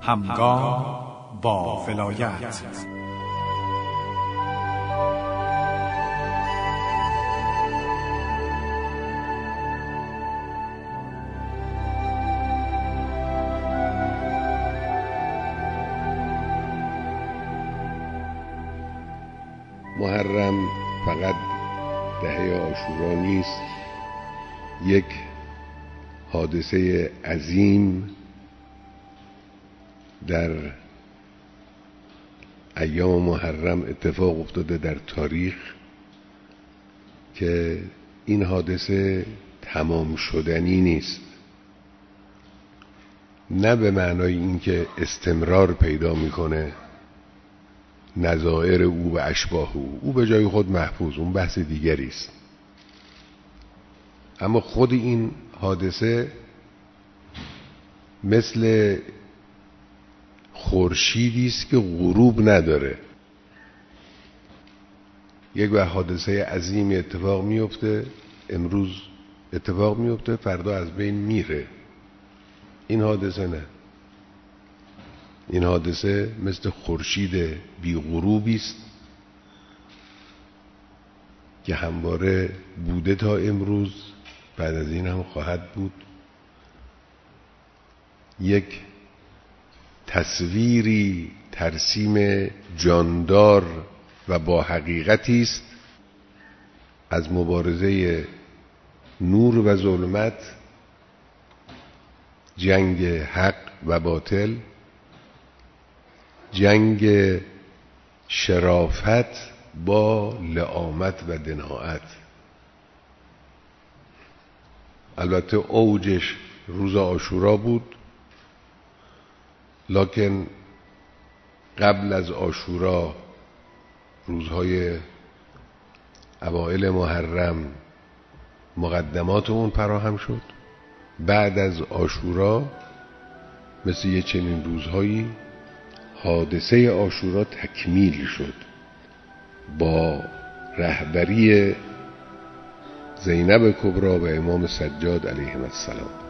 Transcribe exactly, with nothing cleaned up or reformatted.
همگام با ولایت. محرم فقط دهه عاشورا نیست، یک حادثه عظیم در ایام محرم اتفاق افتاده در تاریخ که این حادثه تمام شدنی نیست، نه به معنای اینکه استمرار پیدا میکنه نظائر او و اشباح او او به جای خود محفوظ، اون بحث دیگری است، اما خود این حادثه مثل خورشیدی است که غروب نداره. یک وقت حادثه عظیمی اتفاق میفته، امروز اتفاق میفته، فردا از بین میره. این حادثه نه، این حادثه مثل خورشید بی غروبی است که همواره بوده تا امروز، بعد از این هم خواهد بود. یک تصویری، ترسیم جاندار و با حقیقتی است از مبارزه نور و ظلمت، جنگ حق و باطل، جنگ شرافت با لئامت و دناءت. البته اوجش روز عاشورا بود، لکن قبل از عاشورا، روزهای اوائل محرم، مقدمات اون فراهم شد. بعد از عاشورا مثل یه چنین روزهایی حادثه عاشورا تکمیل شد با رهبری زینب کبری و امام سجاد علیهم السلام.